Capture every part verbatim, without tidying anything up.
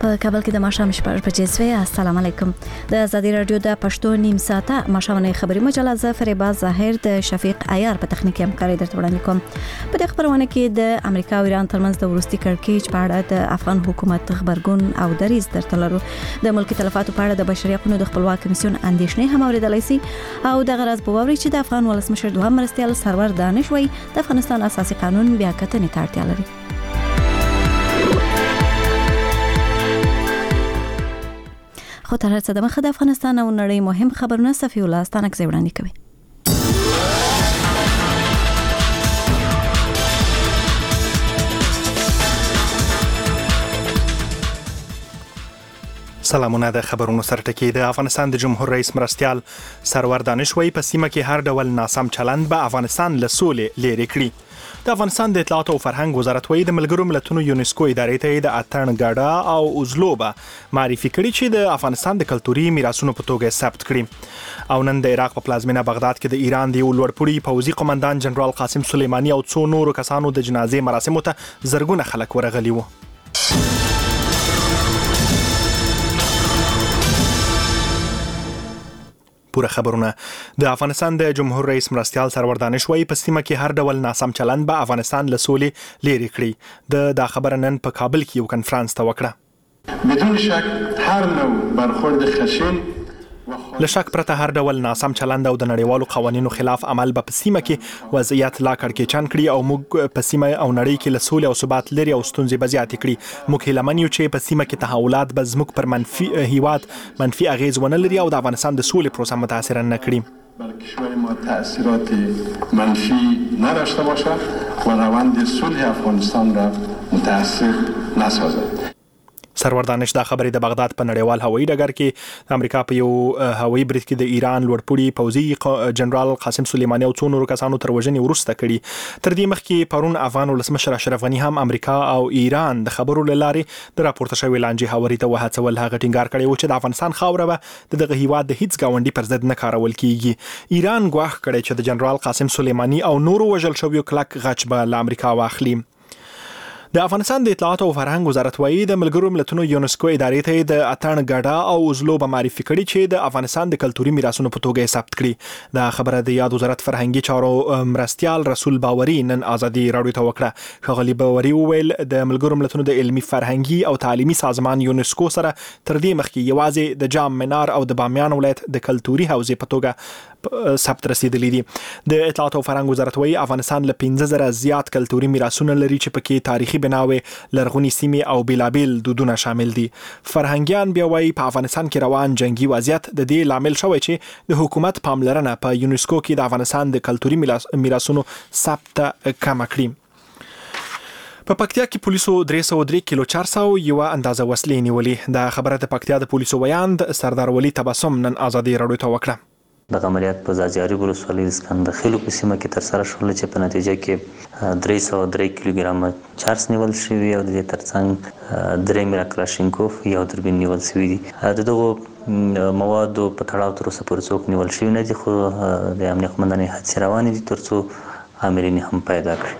په کابل کې د ماښام شپږ بجې سوې. السلام علیکم. د ازادي رادیو د پښتو نیم ساعته ماښامنۍ خبري مجله ز فریبا ظاهر د شفیق عیار په تخنیکي همکاري درته وړاندې کوم. په دې خبرونه کې د امریکا او ایران ترمنځ د وروستي کړکېچ په اړه د افغان حکومت خبرګون او دریځ درته لرو. د ملکي تلفاتو په اړه د بشري حقوقو د خپلواک کمیسیون اندېښنې هم اورېدلای شي او د غرض په ووري چې د افغان ولسمشر دوهم مرستیال سرور دانش وایي د افغانستان اساسي قانون بیا کتنې ته اړتیا لري. خو تر هر څه د مخه د افغانستان او نړۍ مهم خبرونه صفي الله ستانکزی وړاندې کوي. سلامونه. د خبرونو سرټکی د افغانستان د جمهور رئیس مرستیال سرور دانش وایي په سیمه کې هر ډول ناسم چلند به افغانستان له سولې لرې کړي. د افغانستان د اطلاعات او فرهنګ وزارت وایي د ملګرو ملتونو یونسکو ادارې ته د اتن ګاډا او اوزلوبه معرفي کړي چې د افغانستان د کلتوري میراثونو په توګه ثبت کړي. او نن د عراق په پلازمینه بغداد کې د ایران د یو لوړپوړي پوځي قومندان جنرال قاسم سلیماني او څو نورو کسانو د جنازې مراسمو ته زرګونه خلک ورغلي وو. پوره خبرونه. د افغانستان د جمهور رئیس مرستیال سرور دانش وایي په سیمه کې هر ډول ناسم چلند به افغانستان له سولې لرې کړي. د دا خبره نن په کابل کې یو کنفرانس ته وکړه. بدون شک هر نوع برخورد خشن له شک پرته هر ډول ناسم چلند او د نړیوالو قوانینو خلاف عمل به په سیمه کې وضعیت لا کړکېچن کړي او موږ په سیمه او نړۍ کې له سولې او ثبات لري او ستونزې به زیاتې کړي. موږ هیله من یو چې په سیمه کې تحولات به زموږ پر منفي هیواد منفي اغیز ونه لري او د افغانستان د سولې پروسه متاثر نه کړي. بلکه شوی ما تأثیرات منفی نداشته باشد و روند صلح افغانستان را متاثر نسازد. سرور دانش دا خبرې د بغداد په نړیوال هوایي ډګر کې د امریکا په یو هوایي برید کې د ایران لوړپوړي پوځي جنرال قاسم سلیماني او څو نورو کسانو تر وژنې وروسته کړي. تر دې مخکې پرون افغان ولسمشر اشرف غني هم امریکا او ایران د خبرو له لارې د راپورته شوې لانجې هواري ته وهڅول. هغه ټینګار کړی و چې د افغانستان خاوره به د دغه هیواد د هیڅ ګاونډي پر ضد نه کارول کیږي. ایران ګواښ کړی چې د جنرال قاسم سلیماني او نورو وژل شویو کلک غچ به له امریکا واخلي. د افغانستان د اطلاعات او فرهنګ وزارت وایي د ملګرو ملتونو یونسکو ادارې ته د اتن ګاډا او اوزلوبه معرفي کړي چې د افغانستان د کلتوري میراثونو په توګه ثبت کړي. دا خبره د یاد وزارت فرهنګي چارو مرستیال رسول باوري نن ازادي رادیو ته وکړه. ښاغلي باوري وویل د ملګرو ملتونو د علمي فرهنګي او تعلیمي سازمان یونسکو سره تر دې مخکې یوازې د جام منار او د بامیان ولایت د کلتوري حوزې په توګه ثبت رسیدلی دي. د اطلاعات او فرهنګ وزارت وایي افغانستان له پنځه زره زیات کلتوري میراثونه لري چې پکې تاریخي بناوي لرغونی سیمې او بیلابیل دودونه شامل دي. فرهنګیان بیا وایي په افغانستان کې روان جنگي وضعیت د دې لامل شوی چې د حکومت پاملرنه په یونسکو کې د افغانستان د کلتوري میراثونو ثبت کم کړي. په پکتیا کې پولیسو درې سوه درې کیلو چهار سوه یو اندازه وسلې نیولې. دا خبره د پکتیا د پولیسو ویاند سردار ولی تبسم نن ازادي رادیو ته وکړه. د عملیات په ځاځي ولسوالۍ د سکندخیلو په سیمه کې ترسره شول چې په نتیجه کې درې سوه درې کیلوګرامه چارس نیول شوي او د دې ترڅنګ درې میرا کلاشینکوف یو دوربین نیول شوي دي. د دغو موادو په تړاو تر اوسه پورې څوک نیول شوي نه دي خو د امنیت قومندانۍ هڅې روانې دي تر څو آمرین هم پیدا کړي.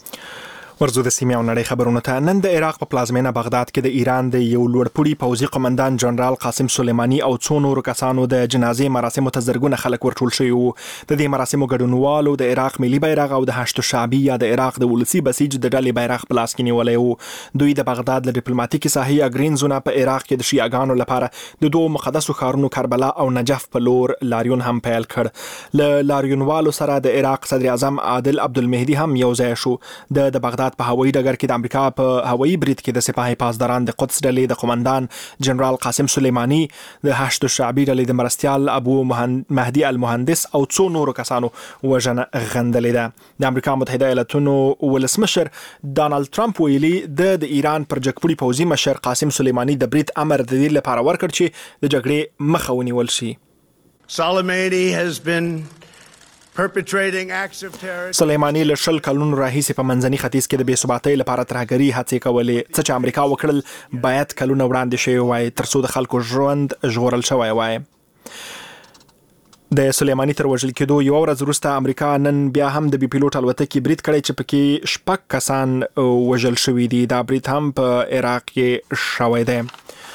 ورزو د سیمې او نړۍ خبرونه ته. نن د عراق په پلازمینه بغداد کې د ایران د یو لوړپوړي پوځي قومندان جنرال قاسم سلیماني او څو نورو کسانو د جنازې مراسمو ته زرګونه خلک ورټول شوي وو. د دې مراسمو ګډونوالو د عراق ملي بیرغ او د هشت شعبي یا د عراق د ولسي بسیج د ډلې بیرغ په لاس کې نیولی وو. دوی د بغداد له ډیپلوماټیکي ساحې یا ګرین زونه په عراق کې د شیعاګانو لپاره د دوه مقدسو ښارونو کربلا او نجف په لور لاریون هم پیل کړ. له لاریونوالو سره د عراق صدر اعظم عادل عبدالمهدي هم یو ځای شو. د بغداد په هوایي ډګر کې د امریکا په هوایي برید کې د سپاه پاسداران د قدس ډلې د قومندان جنرال قاسم سلیماني د هشت شعبي ډلې د مرستیال ابو مهدي المهندس او څو نورو کسانو وژنه غندلې ده. د امریکا متحده ایالاتونو ولسمشر ډانلډ ټرمپ ویلي د ایران پر جګپوړي پوځي مشر قاسم سلیماني د برید امر د دې لپاره ورکړ چې د جګړې مخه ونیول شي. Soleimani has been سلیماني له شل کلونو راهیسې په منځني ختیځ کې د بې ثباتۍ لپاره ترهګري هڅې کولې. څه چې امریکا وکړل باید کلونه وړاندې شوی وای تر څو د خلکو ژوند ژغورل شوی وای. د سلیمانی تر وژل کېدو یو ورځ وروسته امریکا نن بیا هم د بي پیلوټ الوتکې برید کړی چې پکې شپږ کسان وژل شوي دي. دا برید هم په عراق کې شوی دی.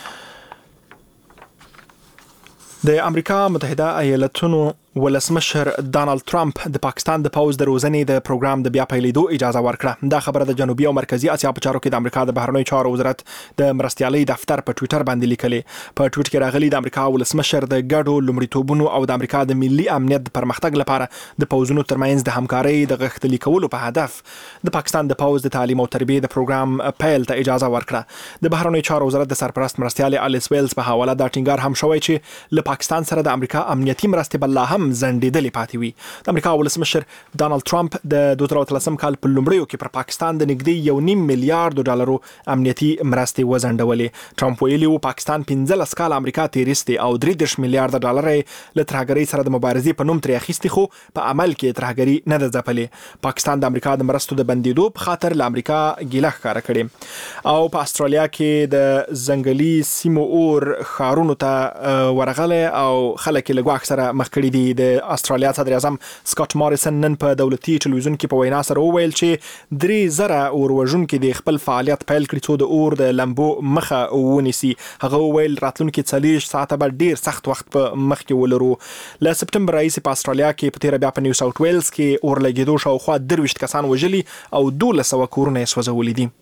د امریکا متحده ایالاتونو ولسمشر ډانلډ ټرمپ د پاکستان د پوز د روزنې د پروګرام د بیا پیلېدو اجازه ورکړه. دا خبره د جنوبي او مرکزی اسیا په چارو کې د امریکا د بهرنیو چارو وزارت د مرستیالۍ دفتر په ټوئیټر باندې لیکلې. په ټوئیټ کې راغلي د امریکا ولسمشر د ګډو لومړیتوبونو او د امریکا د ملي امنیت پرمختګ لپاره د پوزونو ترمنځ د همکارۍ د غښتلي کولو په هدف د پاکستان د پوز د تعلیم او تربیه د پروګرام پیل ته اجازه ورکړه. د بهرنیو چارو وزارت د سرپرست مرستیال الیس ویلز په حواله دا ټینګار هم شوی چې له پاکستان سره د امریکا امنیتي مرستې بل هم زندېدلې پاتې وي. د امریکا ولسمشر ډانلډ ټرمپ د دوه زره اتلسم کال په لومړیو کې پر پاکستان د نږدې یو نیم میلیارډ ډالرو امنیتي مرستې وزندولې. ټرمپ ویلي و پاکستان پنځلس کال امریکا تیریستي او درې دېرش میلیارډ ډالر له ترهګرۍ سره د مبارزې په نوم ترې اخیستي، خو په عمل کې ترهګري نه ده ځپلې. پاکستان د امریکا د مرستو د بندیدو په خاطر له امریکا ګیله ښکاره کړې. او په استرالیا کې د ځنګلي سیمو اور ښارونو ته ورغله او خلک له ګواښ سره مخ کړي دي. د استرالیا صدر اعظم سکاٹ ماریسن نن په دولتي ټلویزیون کې په وینا سره وویل چې درې زره اور وژونکي د خپل فعالیت پیل کړي څو د اور د لمبو مخه ونیسي. هغه وویل راتلونکي څلوېښت ساعته به ډیر سخت وخت په مخ کې ولرو. له سپټمبر راهیسې په استرالیا کې په تیر بیا په نیو ساوث ویلز کې اور لګیدو شاوخوا درویشت کسان وژلي او دولس سوه کورونه یې سوځولي دي.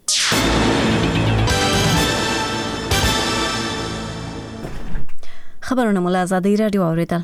خبرونه مو له ازادي راډیو اوریدل.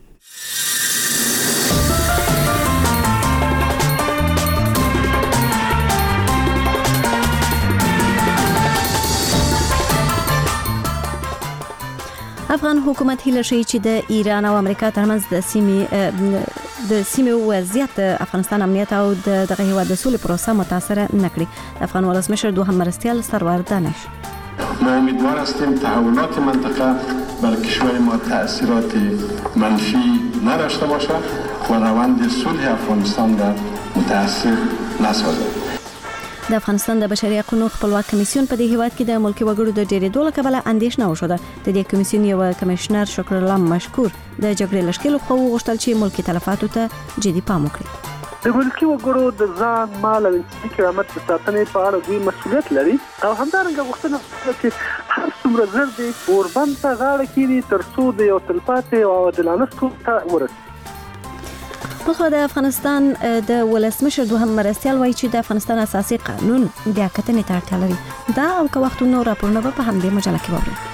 افغان حکومت هیله شي چې د ایران او امریکا ترمنځ د سیمې د سیمې وضعیت افغانستان امنیت او دغه هیواد د سولې پروسه متاثر نکړي. د افغان ولسمشر دوهم مرستیال سرور دانش: ما امیدوار هستیم تحولات منطقه بر کشور ما تأثیرات منفی نداشته باشد و روند صلح افغانستان را متاثر نسازد. د افغانستان د بشري حقوقو خپلواک کمیسیون په دې هیواد کې د ملکي وګړو د ډېرېدو له کبله اندېښنه وشوده. د دې کمیسیون یو کمشنر شکر الله مشکور د جګړې لشکرو خو وغوښتل چې ملکي تلفاتو ته جدي پام وکړي. د ملکي وګړو د ځان مال او انساني کرامت د ساتنې په اړه دوی مسؤلیت لري او همدارنګه غوښتنه کوي چې هر څومره زر دي اوربند ته غاړه کېږدي تر څو د یو تلپاتې او عادلانه ستونزې ته ورسېږي. خو د افغانستان د ولسمشر دوهم مرستیال وایي چې د افغانستان اساسي قانون بیا کتنې ته اړتیا لري. دا او که وختونو راپورونه به په همدې مجله کې واورئ.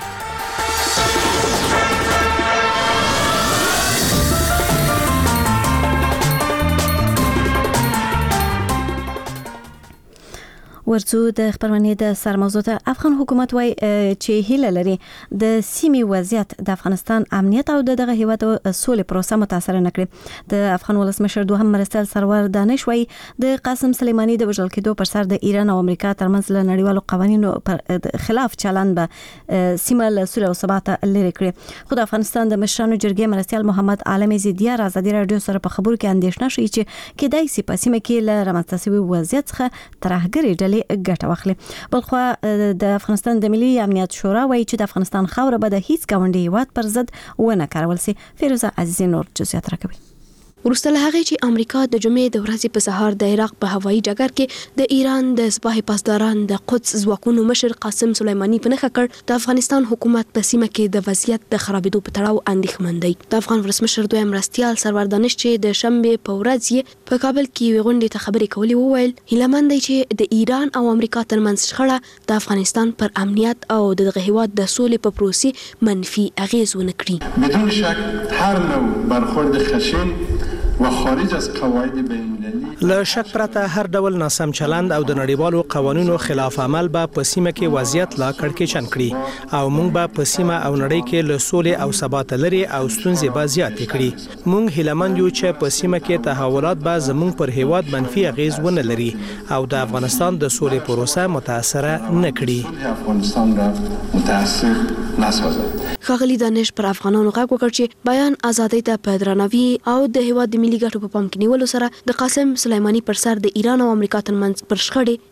ورڅو د خبرونه د سرموضوع ته افغان حکومت وای چې هیله لري د سیمې وضعیت د افغانستان امنیت او دغه هیواد سولې پروسه متاثر نه کړي. د افغان ولسمشر دوهم مرستیال سرور دانش وای د قاسم سلیمانی د وژل کېدو پر سر د ایران او امریکا ترمنځ له نړیوالو قوانینو پر خلاف چلند به سیمه له سولې او ثبات لري کړي. خو د افغانستان د مشرانو جرګې مرستیال محمد عالم زیدیار ازادي رادیو سره په خبرو کې اندېښنه شوی چې کېدای شي په سیمه کې له رامنځته شوی وضعیت څخه ترهګري ډلې ګټه واخلي. بلخو د افغانستان د ملي امنیت شورا وایي چې د افغانستان خاوره به د هیڅ ګاونډي هیواد پر ضد ونه کارول شي. فیروزه عزیزی نور جزئیات راکوي. وروسته له هغې چې امریکا د جمعې د ورځې په سهار د عراق په هوایي ډګر کې د ایران د سپاه پاسداران د قدس ځواکونو مشر قاسم سلیمانی په نښه کړ، د افغانستان حکومت په سیمه کې د وضعیت د خرابېدو په تړاو اندېښمن دی. د افغان ولسمشر دویم مرستیال سرور دانش چې د شنبې په ورځ یې په کابل کې یوې غونډې ته خبرې کولې وویل هیلهمند دی چې د ایران او امریکا ترمنځ شخړه د افغانستان پر امنیت او دغه هیواد د سولې په پروسې منفي اغیز ونه کړي. بدون شک هر نوع برخورد خشن و خارج از قواعد بین‌المللی له شک پرته هر ډول ناسم چلند او د نړیوالو قوانینو خلاف عمل به په سیمه کې وضعیت لا کړکېچن کړي او موږ به په سیمه او نړۍ کې له سولې او ثبات لري او ستونزې به زیاتې کړي. موږ هیلهمند یو چې په سیمه کې تحولات به زموږ پر هیواد منفي اغیز ونه لري او د افغانستان د سولې پروسه متاثره نه کړي. افغانستان را متاثر نسازد. ښاغلي دانش پر افغانانو غږ وکړ چې بیان ازادۍ ته په درناوي او د هیواد د ملي ګټو په پام کې نیولو سره د قاسم سلیمانی پر سر د ایران او امریکا ترمنځ پر شخړې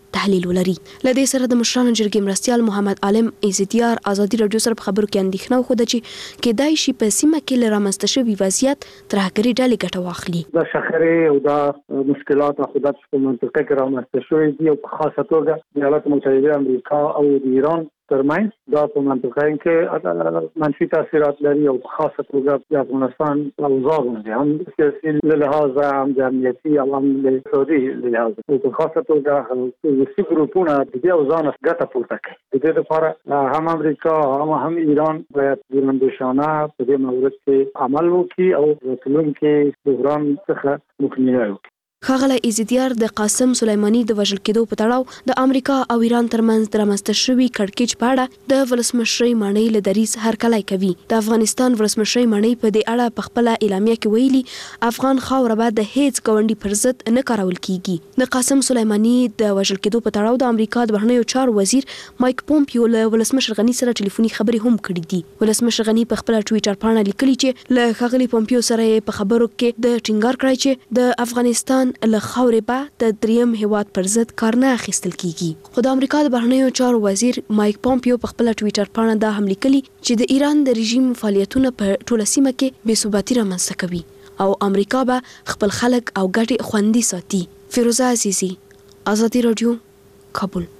تحلیل ولري. لدې سره د مشرانو جرګې مرستیال محمد عالم عزتیار ازادي رادیو سره په خبرو کې اندېښنه وښوده چې کېدای شي په سیمه کې له رامنځته شوي وضعیت ترهګري ډلې ګټه واخلي. د شخړې او د مشکلات او خدات په منطقه کې رامنځته شوي دي او په خاصه توګه د ایالات متحده امریکا او د ایران ترمنځ دا په منطقه کې منفي تاثیرات لري او په خاصه توګه د افغانستان اوضاع باندې هم سیاسي له لحاظه هم د امنیتي او هم د اقتصادي لحاظه او په خاصه توګه سیاسي ګروپونه د دې اوضاع نه ګټه پورته کوي. د دې لپاره هم امریکا هم هم ایران باید ځانګړشانه په دې مورد کې عمل وکړي او راتلونکي بحران څخه مخنیوي وکړي. ښاغلی عزتیار د قاسم سلیماني د وژل کېدو په تړاو د امریکا او ایران ترمنځ د رامنځته شوي کړکېچ په اړه د ولسمشرۍ ماڼۍ له دریځ هرکلی کوي. د افغانستان ولسمشرۍ ماڼۍ په دې اړه په خپله اعلامیه کې ویلي افغان خاوره به د هیڅ ګاونډي پر ضد نه کارول کیږي. د قاسم سلیماني د وژل کېدو په تړاو د امریکا د بهرنیو چارو وزیر مایک پومپیو له ولسمشر غني سره ټلیفوني خبرې هم کړې دي. ولسمشر غني په خپله ټویټر پاڼه لیکلي چې له ښاغلي پومپیو سره یې په خبرو کې د ټینګار کړی چې د افغانستان له خاورې د دریم هیواد پر ضد کار نه اخیستل کیږي. خو د امریکا د بهرنیو چارو وزیر مایک پومپیو په خپل ټویټر پاڼه دا هم لیکلي چې د ایران د رژیم فعالیتونه په ټوله سیمه کې بې ثباتي رامنځته کوي او امریکا به خپل خلک او ګټې خوندي ساتي. فیروزه عزیزي، ازادي رادیو، کابل.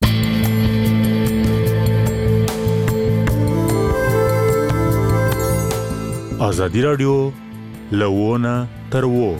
ازادي رادیو لوونه تر وو.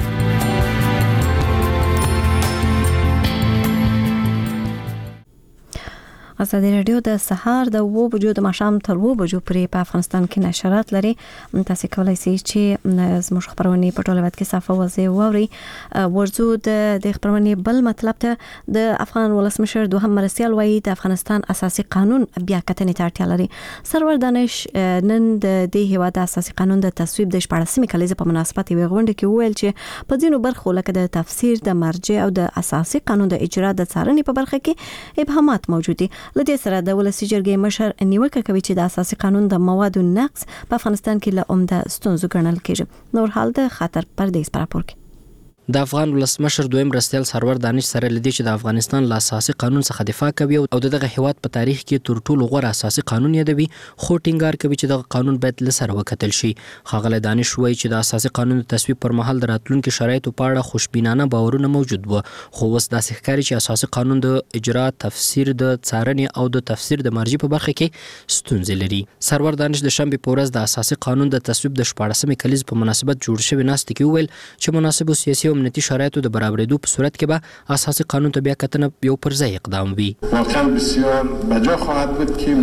ازادي رادیو د سهار د اوه بجو د ماښام تر اوه بجو پورې په افغانستان کې نشرات لري. تاسو کولای شئ چې زموږ خبرونه په ټوله وخت کې صفه وځي واوري. ورزو د د خبرونه بل مطلب ته د افغان ولسمشر دوهم مرستیال وایي د افغانستان اساسي قانون بیا کتنې ته اړتیا لري. سرور دانش نن د دې هیواد اساسي قانون د تصویب د شپاړسمې کلیزې په مناسبت یو غونډه کې وویل چې په ځینو برخو لکه د تفسیر د مرجع او د اساسي قانون د اجرا د څارنې په برخه کې ابهامات موجود دي. لدې سره د ولسی جرګې مشر نیوکه کوي چې د اساسي قانون د موادو نقص په افغانستان کې له عمده ستونزو ګڼل کېږي. نور حال د خاطر پردیس پراپور کې د افغان ولسمشر دویم مرستیال سرور دانش سره لدی چې د افغانستان له اساسي قانون څخه دفاع کوي او دغه هیواد په تاریخ کې تر ټولو غوره اساسي قانون یادوي، خو ټینګار کوي چې دغه قانون باید له سره وکتل شي. ښاغلی دانش وایي چې د اساسي قانون د تصویب پر مهال د راتلونکو شرایطو په اړه خوشبینانه باورونه موجود وو، خو اوس داسې ښکاري چې اساسي قانون د اجرا، تفسیر، د څارنې او د تفسیر د مرجع په برخه کې ستونزې لري. سرور دانش د شنبې په ورځ د اساسي قانون د تصویب د شپاړسمې کلیزې په مناسبت جوړ شوې ناستې کې وویل چې مناسبو سیاسي او امنیتي شرایطو د برابرېدو په صورت کې به اساسي قانون ته بیا کتنه یو پر ځای اقدام وي. واقعا بسیار بجا خواهد بود که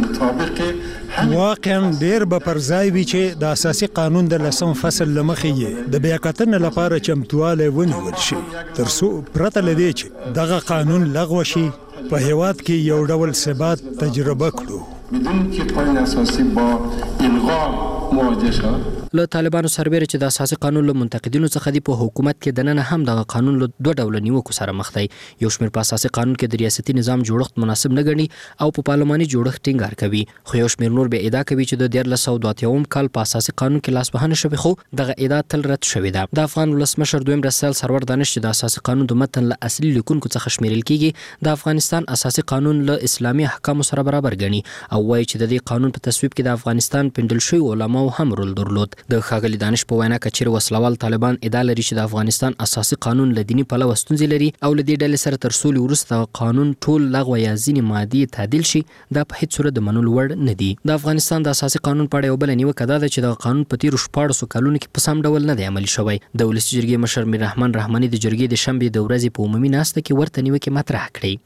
مطابق واقعا ډیر به پر ځای وي چې د اساسي قانون د لسم فصل لمخې یې د بیا کتنې لپاره چمتوالی ونیول شي تر څو پرته له دې چې دغه قانون لغوه شي په هیواد کې یو ډول ثبات تجربه کړو بدون که قانون اساسی با الغا مواجه شد. له طالبانو سربېره چې د اساسي قانون له منتقدینو څخه دی په حکومت کې دننه هم دغه قانون له دوه ډوله نیوکو سره مخ دی. یو شمېر په اساسي قانون کې د ریاستي نظام جوړښت مناسب نه ګڼي او په پارلماني جوړښت ټینګار کوي، خو یو شمېر نور بیا ادعا کوي چې د دیارلس سوه دوه اتیاوم کال په اساسي قانون کې لاسوهنه شوې، خو دغه ادعا تل رد شوې ده. د افغان ولسمشر دویم مرستیال سرور دانش چې د اساسي قانون د متن له اصلي لیکونکو څخه شمیرل کیږي، د افغانستان اساسي قانون له اسلامي احکامو سره برابر ګڼي او وایي چې د دې قانون په تصویب کې د افغانستان پندل شوي علماو هم رول درلود. د ښاغلي دانش په وینا کچیر وسلوال طالبان ادعا لري چې د افغانستان اساسي قانون له دیني پلوه ستونزې لري او له دې ډلې سره تر سولې وروسته قانون ټول لغوه یا ځینې مادې تعدیل شي، دا په هیڅ صورت د منلو وړ نه دي. د افغانستان د اساسي قانون په اړه یو بل نیوکه دا ده چې د قانون په تیرو شپاړسو کلونو کې په سم ډول نه دی عملي شوی. د ولسي جرګې مشر میر رحمان رحماني د جرګې د شنبې د ورځې په عمومي ناسته کې ورته نیوکې مطرح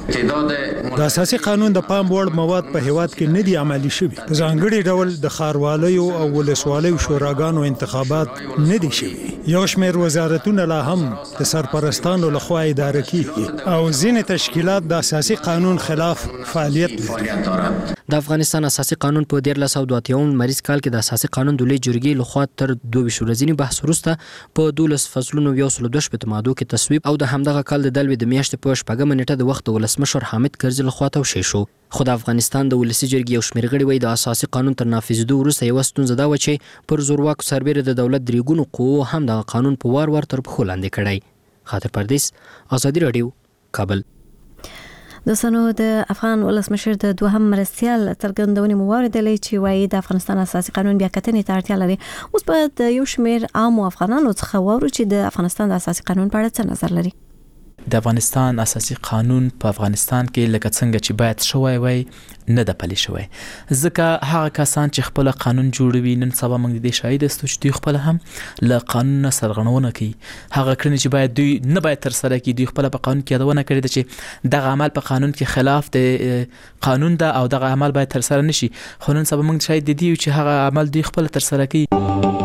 کړې. د اساسي قانون د پام وړ مواد په هیواد کې نه دي عملي شوي. په ځانګړي ډول د ښاروالیو او ولسوالیو شوراګانو انتخابات نه دي شوي. یو شمېر وزارتونه لا هم د سرپرستانو لخوا اداره کیږي او ځینې تشکیلات د اساسي قانون خلاف فعالیت لري. د افغانستان اساسي قانون په دیارلس سوه دوه اتیاوم لمریز کال کې د اساسي قانون د لویې جرګې لخوا تر دوه ویشت ورځني بحث وروسته په دولس فصلونو یو سل دوه شپېته مادو کې تصویب او د همدغه کال د دلوي د میاشتې په شپږمه نیټه د وخت د ولسمشر حامد کرزي لخوا توشیح شو. خو د افغانستان د ولسي جرګې یو شمېر غړي وایي د اساسي قانون تر نافذېدو وروسته یوه ستونزه دا وه چې پر زورواکو سربېره د دولت درې ګونو قوو هم دغه قانون په وار وار تر پښو لاندې کړی. خاطر پردیس، ازادي راډیو، کابل. د سنو د افغان ولسمشر د دوهم مرستيال څرګندونې مواردلې چې وايي د افغانستان اساسي قانون بیا کتنې ته اړتیا لري. اوس په د یو شمېر عام افغانانو څخه وورو چې د افغانستان د اساسي قانون په اړه څه نظر لري. د افغانستان اساسي قانون په افغانستان کې لکه څنګه چې باید شوی وای نه د پلي شوی، ځکه هغه کسان چې خپل قانون جوړوي نن سبا موږ د شاهد استو چې دوی خپل هم له قانون سرغړونه کوي. هغه کړنې چې باید دوی نه باید تر سره کوي دوی خپل په قانون کې یادونه کړې ده چې دغه عمل په قانون کې خلاف د قانون ده او دغه عمل باید تر سره نشي، خو نن سبا موږ شاهد دي چې هغه عمل دوی خپل تر سره کوي.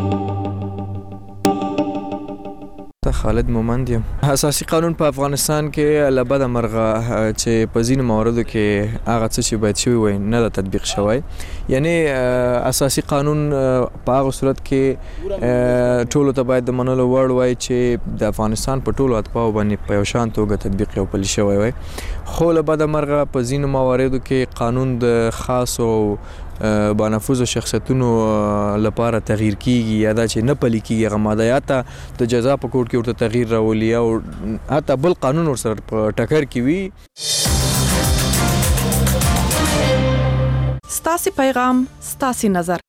خالد مومند یم. اساسي قانون په افغانستان کې لبد مرغه چې په ځینو مواردو کې هغه څه چې باید شوی وي نه د تطبیق شوی، یعنی اساسي قانون په هغه صورت کې ټولو ته باید د منلو وړ وای چې د افغانستان په ټولو اتباعو باندې په یو شان توګه تطبیق او پلي شوی وي، خو لبد مرغه په ځینو مواردو کې قانون د خاص او با نفوذ شخصیتونو لپاره تغییر کیږي یا دا چې نه پلي کیږي، هغه مادیات د جزا په کوډ کې ورته تغییر راولي او حتی بل قانون ورسره په ټکر کې وي. ستاسي پیغام ستاسي نظر.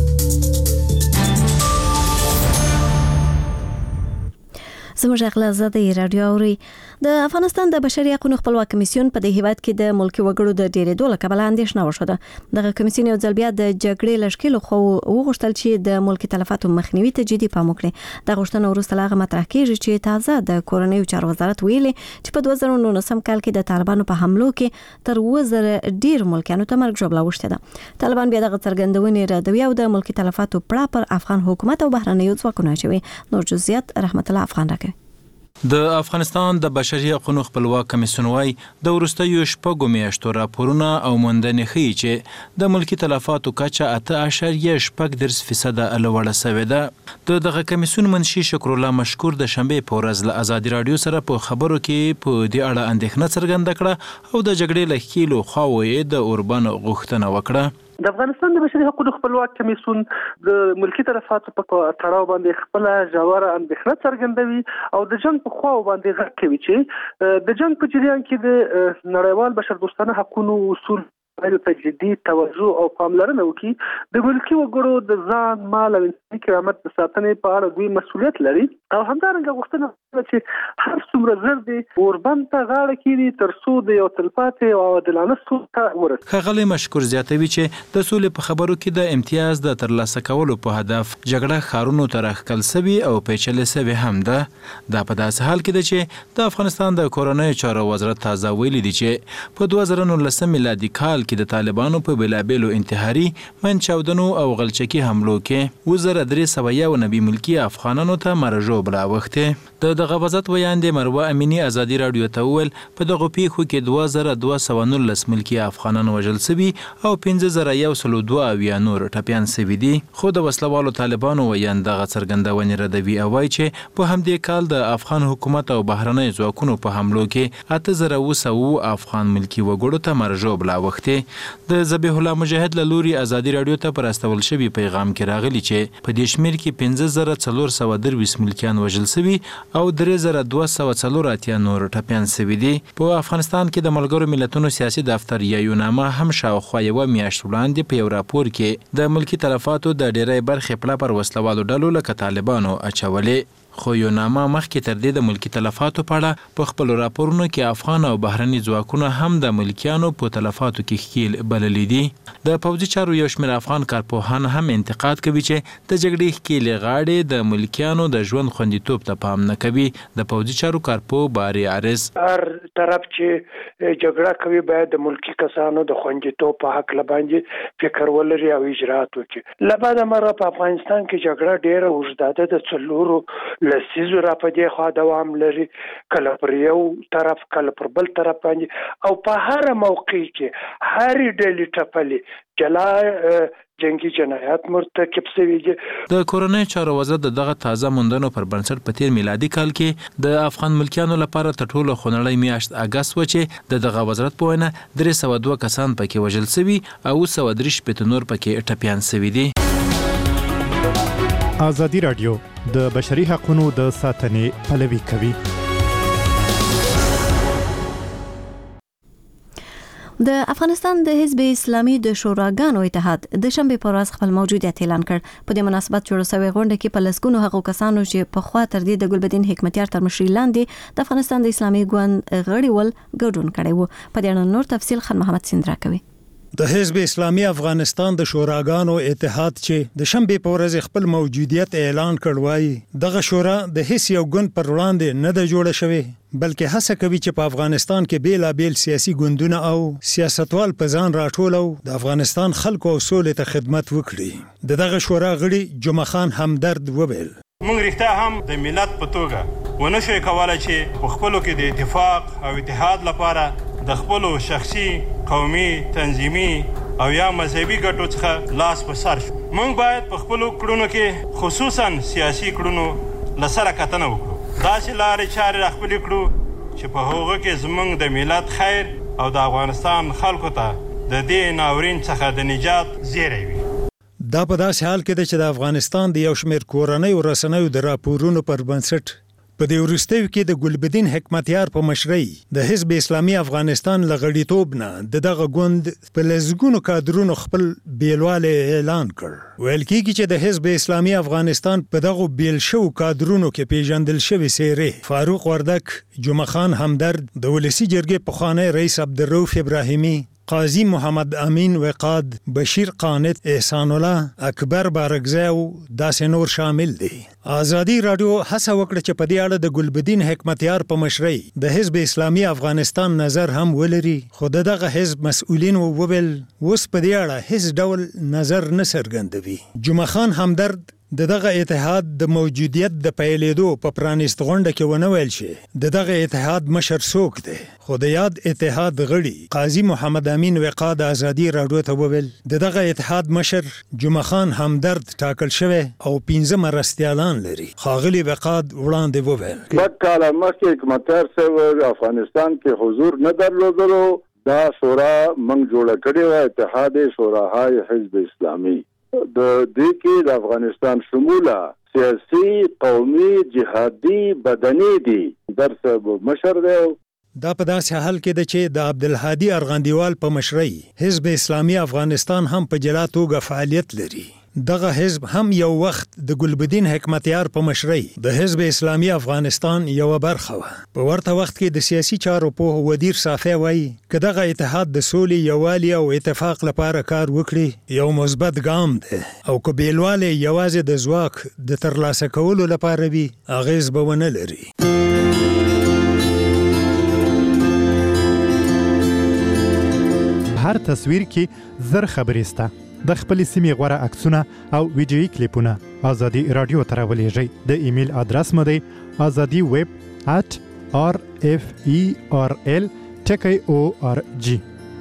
زموږ اخلاق زده رادیو اوري. د افغانستان د بشري حقوقو خپلواک کمیسیون په دې هیواد کې د ملکی وګړو د ډیرېدو له کبله اندېښنه وشوه. دغه کمیسیون یو ځل بیا د جګړې لشکلو خو وغوښتل چې د ملکی تلفاتو مخنیوي ته جدي پام وکړي. د غوښتنې وروسته لاغه مطرح کیږي چې تازه د کورنیو چارو وزارت ویلي چې په دوه زره نولسم کال کې د طالبانو په حملو کې تر اووه زره ډیر ملکیانو ته مرګ ژوبله وشته ده. طالبان بیا دغه څرګندونې ردوي او د ملکی تلفاتو پړه پر افغان حکومت او بهرنیو ځواکونو اچوي. نور جزئیات رحمت الله افغان راکوي. د افغانستان د بشري حقوقو خپلواک کمیسیون وايي د وروستیو شپږو میاشتو راپورونه او موندنې ښیي چې د ملکی تلفاتو کچه اته اعشاریه شپږ دېرش فیصده لوړه شوې ده. د دغه کمیسیون منشي شکر الله مشکور د شنبې په ورځ له ازادي رادیو سره په خبرو کې په دې اړه اندېښنه څرګنده کړه او د جګړې له ښکیلو خواوې د اوربان غوښتنه وکړه. د افغانستان د بشري حقوقو خپلواک کمیسیون د ملکی تلفاتو په تړاو باندې خپل ژوره اندېښنه څرګندوي او د جنگ په خوا باندې غږ کوي چې د جنگ په جریان کې د نړیوال بشردوستانه حقوقو اصول باید تجدیدي توجه او پاملرنه وکړي. د ملکی وګړو د ځان مال او انساني کرامت د ساتنې په اړه دوی مسؤلیت لري او همدارنګه غوښتنه چې هر څومره زر دي اوربند ته غاړه کړي تر څو د یو تلپاتې او عادلانه سولې ته ورسېږي. ښاغلی مشکور زیاتوي چې د سولې په خبرو کې د امتیاز د ترلاسه کولو په هدف جګړه ښارونو ته راښکل سوي او پیچلې سوي هم ده. دا په داسې حال کې ده چې د افغانستان د کورنیو چارو وزارت تازه ویلي دي چې په دوه زره نولسم میلادي کال کې د طالبانو په بېلابېلو انتحاري منچاودنو او غلچکي حملو کې اووه زره درې سوه یو نوي ملکي افغانانو ته مرګ ژوبله اوښتې. د دغه وضعیت ویاندې مروه امینی ازادي راډیو ته وویل په دغو پیښو کې دوه زره دوه سوه نولس ملکي افغانان وژل سوي او پنځه زره یو سلو دوه اویا نور ټپیان سوي دي. خو د وسلوالو طالبانو ویاند دغه څرګندونې ردوي او وایي چې په همدې کال د افغان حکومت او بهرنۍ ځواکونو په حملو کې اته زره اووه سوه افغان ملکي وګړو ته مرګ ژوبله اوښتې. د ذبیح الله مجاهد له لوري ازادي راډیو ته پر استول شوي پیغام کې راغلی چې په دې شمېر کې پنځه زره څلور سوه درویشت ملکیان وژل سوي او درې زره دوه سوه څلور اتیا نور ټپیان سوي دي. په افغانستان کې د ملګرو ملتونو سیاسي دفتر یا یوناما هم شاوخوا یوه میاشت وړاندې په یو راپور کې د ملکي تلفاتو د ډیری برخې پړه پر وسلوالو ډلو لکه طالبانو اچولې. خو یوناما مخکې تر دې د ملکی تلفاتو په اړه په خپل راپورونو کې افغان او بهرني ځواکونه هم د ملکیانو په تلفاتو کې ښکیل بللي دي. د پوځي چارو یو شمېر افغان کارپوهان هم انتقاد کوي چې د جګړې ښکیلې غاړې د ملکیانو د ژوند خوندیتوب ته پام نه کوي. د پوځي چارو کارپوه باري عارض هر طرف چې جګړه کوي باید د ملکی کسانو د خوندیتوب په حق باندې فکر ولري او اجرات وکړي. لبعد مرة په افغانستان کې جګړه ډیره اوږده ده، د څلورو لسیزو را په دې خوا دوام لري، کله پر یو طرف کله پر بل طرف باندې او په هر موقع کې هر ډلې ټپلې جلا جنگي جنایات مرتکب شوي دي. د کورنۍ چارو وزارت دغه تازه موندنو پر بنسټ په تیر میلادي کال کې د افغان ملکیانو لپاره تر ټولو خونړۍ میاشت اګست و چې د دغه وزارت په وینا درې سوه دوه کسان پکې وژل سوي او اووه سوه درې شپېته نور پکې ټپیان سوي دي. ازادي راډیو د بشري حقوقو د ساتنې پلوي کوي. د افغانستان د حزب اسلامي د شوراګانو اتحاد د شنبه په ورځ خپل موجودیت اعلان کړ. په دې مناسبت جوړ شوی غونډه کې په لسګونو هغو کسانو چې په خوا تر دې د ګلبدین حکمتیار تر مشرۍ لاندې د افغانستان د اسلامي ګوند غړي ول ګډون کړی وو. په دې اړه نور تفصیل خان محمد سیندرا کوي. د حزب اسلامي افغانستان د شوراګانو اتحاد چې د شنبه په ورځ خپل موجودیت اعلان کړ وایي دغه شورا د هیڅ یو ګوند پر وړاندې نه د جوړه شوی بلکې هڅه کوي چې په افغانستان کې بیلابیل سیاسي ګوندونه او سیاستوال په ځان راټولو د افغانستان خلکو او سولې ته خدمت وکړي. د دغه شورا غړي جمعه خان همدرد وویل موږ رښتیا هم د ملت په توګه ونه شو کولای چې په خپلو کې د اتفاق او اتحاد لپاره د خپلو شخصي، قومي، تنظیمي او یا مذهبي ګټو څخه لاس په سر شو. موږ باید په خپلو کړنو کې خصوصا سیاسي کړنو له سره کتنه وکړو. داسې لارې چارې راخپلې کړو چې په هغو کې زموږ د ملت خیر او د افغانستان خلکو ته د دې ناورین څخه د نجات زیری وي. دا په داسې حال کې ده چې د افغانستان د یو شمېر کورنیو رسنیو د راپورونو پر بنسټ په دې وروستیو کې د ګلبدین حکمتیار په مشرۍ د حزب اسلامي افغانستان له غړیتوب نه د دغه ګوند په لسګونو کادرونو خپل بیلواله اعلان کړ. ویل کېږي چې د حزب اسلامي افغانستان په دغه بیل شو کادرونو کې پیژندل شوی څېرې فاروق وردک، جمعه خان همدرد، د ولسی جرګې پخوانی رئیس عبدالرؤف ابراهیمي، قاضی محمد امین وقاد، بشیر قانت، احسان الله، اکبر بارګزی او داسې نور شامل دي. آزادی رادیو هڅه وکړه چې په دې اړه د ګلبدین حکمتیار په مشرۍ د حزب اسلامي افغانستان نظر هم ولري، خو دغه حزب مسؤلین وویل اوس په دې اړه هیڅ ډول نظر نه څرګندوي. جمعه خان همدرد د دغه اتحاد د موجودیت د پیلېدو په پرانیست غونډه کې ونه ویل شي د دغه اتحاد مشر څوک دی، خو د یاد اتحاد غړي قاضی محمد امین وقاد آزادی راډیو ته وویل د دغه اتحاد مشر جمعه خان همدرد ټاکل شوی او پنځه مرستیالان لري. ښاغلي وقاد وړاندې وویل شپږ کاله مخکې حکمتیار صاحب افغانستان کې حضور نه درلودلو، دا شورا موږ جوړه کړې وه، اتحاد شوراهای حزب اسلامي. د دې کې د افغانستان شموله سیاسي، قومي، جهادي، بدني دي درس مشر دی. دا په داسې حال کې ده چې د عبدالهادي ارغندیوال په مشرۍ حزب اسلامي افغانستان هم په جلا توګه فعالیت لري. دغه حزب هم یو وخت د ګلبدین حکمتیار په مشرۍ د حزب اسلامي افغانستان یو برخه وه. په ورته وخت کې د سیاسي چارو پوه ودیر صافی وایي که دغه اتحاد د سولې، یووالي او اتفاق لپاره کار وکړي یو مثبت ګام دی، او که بیلوالی یوازې د ځواک د ترلاسه کولو لپاره وي اغیز به ونه لري. هر تصویر کې زر خبرې سته. د خپلې سیمې غوره عکسونه او ویډیویي کلیپونه آزادي رادیو ته راولېږئ. د ایمیل ادرس مو دی آزادي ویب ات آر اف ای آر ال ټکی او آر جی.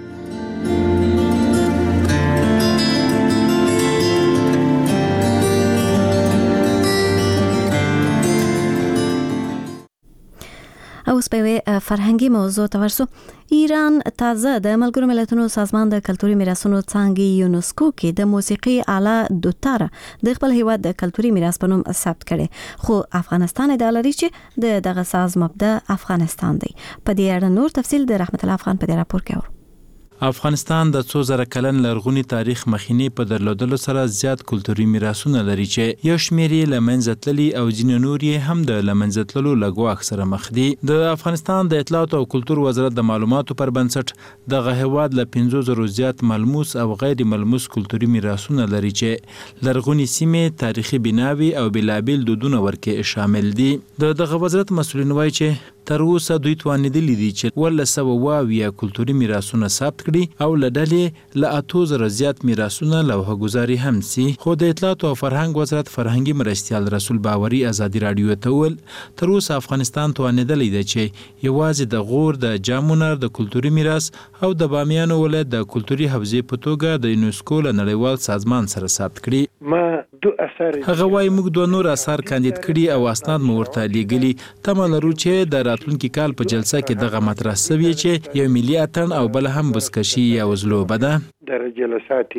اوس په فرهنګي موضوع ته ورسو. ایران تازه د ملګرو ملتونو سازمان د کلتوري میراثونو څانګې یونسکو کې د موسیقي آله دوتاره د خپل هیواد د کلتوري میراث په نوم ثبت کړي، خو افغانستان ادعا لري چې د دغه ساز مبدا افغانستان دی. په دې اړه نور تفصیل د رحمت الله افغان په دې راپور کې اورو. افغانستان د څو زره کلن لرغوني تاریخ مخینی په درلودلو سره زیات کلتوري میراثونه لري چې یو شمېر یې له منځه تللي او ځینې نور یې هم د له منځه تللو له ګواښ سره مخ دي. د افغانستان د اطلاعاتو او کلتور وزارت د معلوماتو پر بنسټ دغه هیواد له پنځو زرو زیات ملموس او غیر ملموس کلتوري میراثونه لري چې لرغوني سیمې، تاریخي بناوي او بېلابېل دودونه ورکې شامل دي. د دغه وزارت مسؤلین وایي چې تر اوسه دوی توانېدلي دي چې اوولس سوه اوه اویا کلتوري میراثونه ثبت کړي او له ډلې له اتو زره زیات میراثونه لوحه ګذاري هم سي. خو د اطلاعاتو او فرهنګ وزارت فرهنګي مرستیال رسول باوري آزادي راډیو ته وویل تر اوسه افغانستان توانېدلی دی چې یوازې د غور د جامونر د کلتوري میراث او د بامیانو ولایت د کلتوري حوزې په توګه د یونسکو له نړیوال سازمان سره ثبت کړي. ما دو اثر هغه وایي موږ دوه نور اثار کاندید کړي او اسناد مو ورته لیږلي. تمه لرو چې د راتلونکي کال په جلسه کې دغه مطرح شوی چې یو ملي اتن او بل هم بزکشي یا وزلوبه ده. در جلسات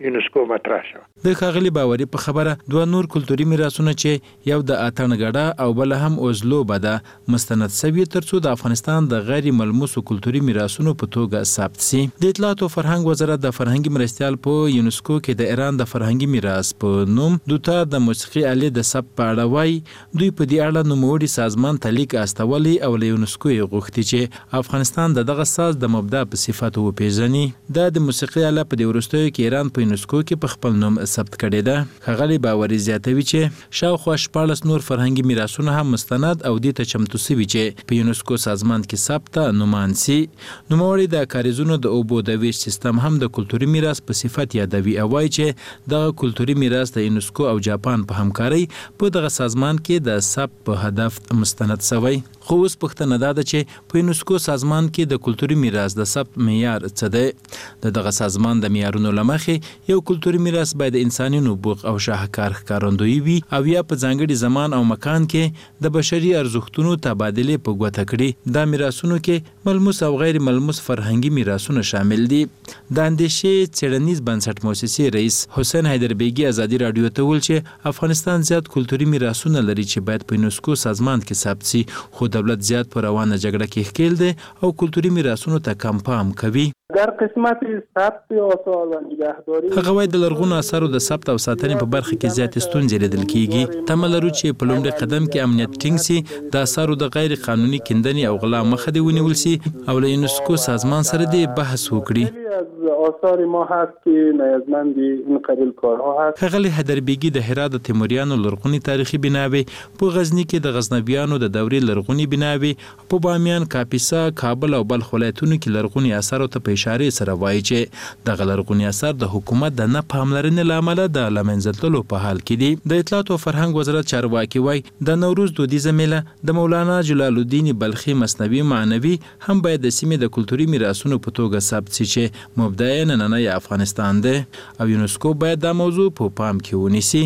یونسکو مطرح شو. د ښاغلي باوري په خبره دوه نور کلتوري میراثونه چې یو د اتڼګړه او بل هم اوزلو بده مستند سوي ترڅو د افغانستان د غیر ملموسو کلتوري میراثونو په توګه ثبت سي. د اطلاعات او فرهنګ وزارت د فرهنګي مرستيال په یونسکو کې د ایران د فرهنګي میراث په نوم دوته د موسیقي آلې د ثبت په اړه وایي دوی په دې اړه نوموړي سازمان ته لیک استولی او له یونسکو یې غوښتي چې افغانستان د دغه ساز د مبدا په صفاتو وپیژني. دا د موسیقي آله په دې وروستیو کې ایران په یونسکو کې په خپل نوم ثبت کړې ده. ښاغلي باوري زیاتوي چې شاوخوا شپاړس نور فرهنګي میراثونه هم مستند او دې ته چمتو سوي چې په یونسکو سازمان کې ثبت نومان سي. نوموړي د کاریزونو د اوبو د ویش سیستم هم د کلتوري میراث په صفت یادوي او وایي چې دغه کلتوري میراث د یونسکو او جاپان په همکارۍ په دغه سازمان کې د ثبت په هدف مستند شوی. خو اوس پوښتنه ده چې په یونسکو سازمان کې د کلتوري میراث د ثبت معیار څه دی؟ د دغه سازمان د معیارونو له مخې یو کلتوري میراث باید د انساني نبوغ او شاهکار ښکارندویي وي او یا په ځانګړي زمان او مکان کې د بشري ارزښتونو تبادلې په ګوته کړي. دا میراثونو کې ملموس او غیر ملموس فرهنګي میراثونه شامل دي. د اندیشې څېړنیز بنسټ مؤسسې رئیس حسین حیدربیګي ازادي رادیو ته ویل چې افغانستان زیات کلتوري میراثونه لري چې باید په یونسکو سازمان کې ثبت سي، خو دولت زیات په روانه جګړه کې ښکیل دی او کلتوري میراثونو ته کم پام کوي. در قسمت ثبت آثار و نگهداری هغه وایي د لرغونو اثارو د ثبت او ساتنې په برخه کې زیاتې ستونزې لیدل کیږي. تمه لرو چې په لومړي قدم کې امنیت ټینګ سي، د اثارو د غیر قانوني کیندنې او غلا مخه دې ونیول سي او له یونسکو سازمان سره دې بحث وکړي. آثار ما هست که نیازمند این قبیل کارها هست. ښاغلي حیدربیګي د هرات د تیموریانو لرغونی تاریخي بناوي، په غزنی کې د غزنویانو د دورې لرغونی بناوي، په بامیان، کاپیسا، کابل او بلخ ولایتونو کې لرغونی اثار ته په اشاره سره وایي چې د لرغونی اثار د حکومت د نه پاملرنې له امله د له منځه تللو په حال کې دي. د اطلاعات او فرهنګ وزارت چارواکي وایي د نوروز دودیزه میله د مولانا جلال الدین بلخي مثنوي معنوي هم باید د سیمې د کلتوري میراثونو په توګه ثبت شي چې مبدا یې نننی افغانستان دی او یونسکو باید دا موضوع په پام کې ونیسي.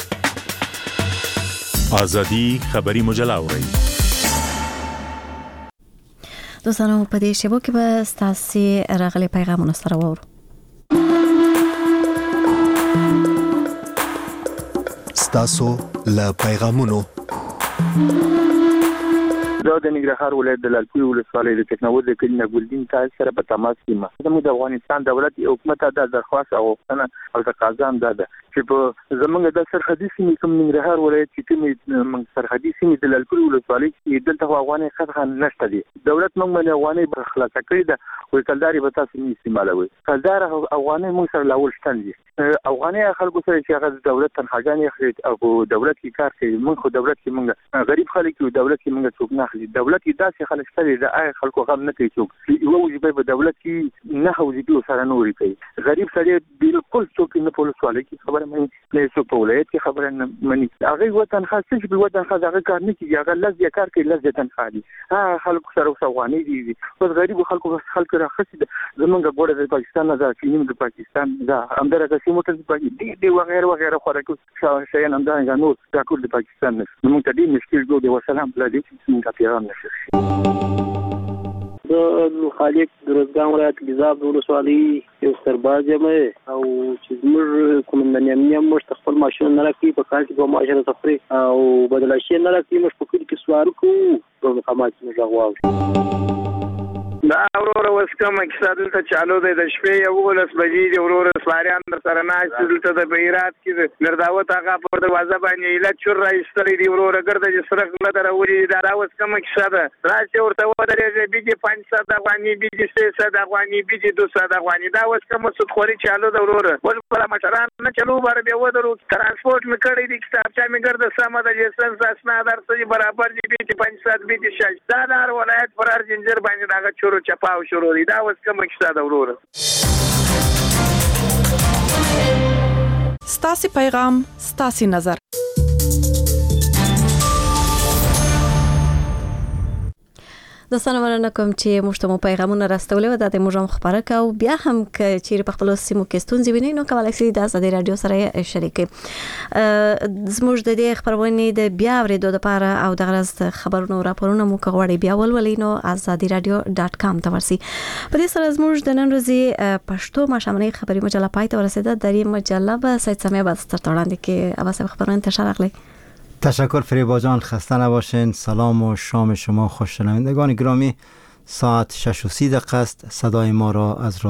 ازادي خبري مجله اورئ. دوستانو په دې شیبو کې به ستاسو راغلي پیغامونه سره وورو. ستاسو له پیغامونو دا د ننګرهار ولایت د لالپورې ولسوالۍ د ټکنالوژي کلینه ګلدین تاسو سره په تماس کې زموږ د افغانستان دولت حکومت د درخواست او غوښتنه او تقاضا هم ده چې په زموږ د سرحدي سیمې کوم ننګرهار ولایت چې کوم سرحدي سیمې د لالپورې ولسوالۍ کې دلته افغاني خدغه نشته دي. دولت موږ باندې افغاني خلاص کړی ده او کلداري به تاسو نه استعمالوي. کلدار افغاني موږ سره لاول شتل دي. افغاني خلکو سره چې هغه دولت تنخواګانې اخلي او دولت کې کار کوي. موږ خو دولت کې موږ غریب خلک یو، دولت کې موږ څوک نه اخلي. دولت کې داسې خلک شته د آی خلکو غم نه کوي څوک. یو وجبه په دولت کې نه هوځي سره نوري کوي. غریب سره بالکل څوک نه په ولسوالۍ کې خبره مې نه څوک په ولایت کې خبره نه مني. هغه وطن خاص چې په وطن خاص هغه کار نه کوي. هغه لږ کار کوي، لږ تنخوا دي. ها خلکو سره افغاني دي. اوس غریب خلکو خلک راخصي زمونږ ګوره د پاکستان نه ځي، د پاکستان دا همدغه سیمه ته پاکستان دی وغیرہ وغیرہ خوراکو شایان هم دا نور دا ټول د پاکستان نه موږ ته ډیر مشکل جوړ دی. وسلام بلدي څنګه پیغام نشي. د خالق د روزګان ولایت ګزاب ولسوالۍ یو سرباز یم او چې موږ کوم د نیمه مشت خپل ماشين نه راکې په کال کې دوه ماشين سفري او بدل شي نه راکې مش په کې سوار کو په مقامات نه راغواو. دا اورور وسکم کیسه دلته چالو دی د شپې یو ولس بجې دی اورور سواريان در سره ناش دلته د بیرات کې نرداوت هغه په دروازه باندې اله چور راځتري دی اورور ګرځي چې سرک نه درولي دا وسکم کیسه ده راځي ورته ودرېږي بيجي پنځه ساده افغاني بيجي سه ساده افغاني بيجي دوه ساده افغاني دا وسکم سود خوري چالو د اورور ول پر مشران نه چلو بار به ودرو ترانسپورت مې کړی دی کتابچا مې ګرځه سم د جسنس اسناد درته برابر دی بيجي پنځه ساده بيجي شش دا دار ولایت فرار جنجر باندې دا چورو چپاو شروع دی. دا اوس کوم کیسه ده ورور. ستاسو پیغام ستاسو نظر. دوستان مننه کوم چې موږ ته مو پیغامونه راستولې و د موږ هم خبره کوو بیا هم چې چیرې په خپل سیمو کې ستونزې ویني نو کولای شئ د ازادي رادیو سره شریک زموږ د دې خبرونې د بیا ورېدو لپاره او د غرض خبرونو راپورونه مو کوي بیا ولولئ نو azadi radio dot com ته ورسئ. په دې سره زموږ د نن ورځې پښتو ماشامنۍ خبري مجله پای ته ورسېده. در این مجله به سید سمیه باز ترتوړاندې کې اواسه خبرونه انتشار اغلی. تشکر فریبا جان، خسته نباشین. سلام و شام شما خوش شنوندگان گرامی. ساعت شش و سی دقیقه است. صدای ما را از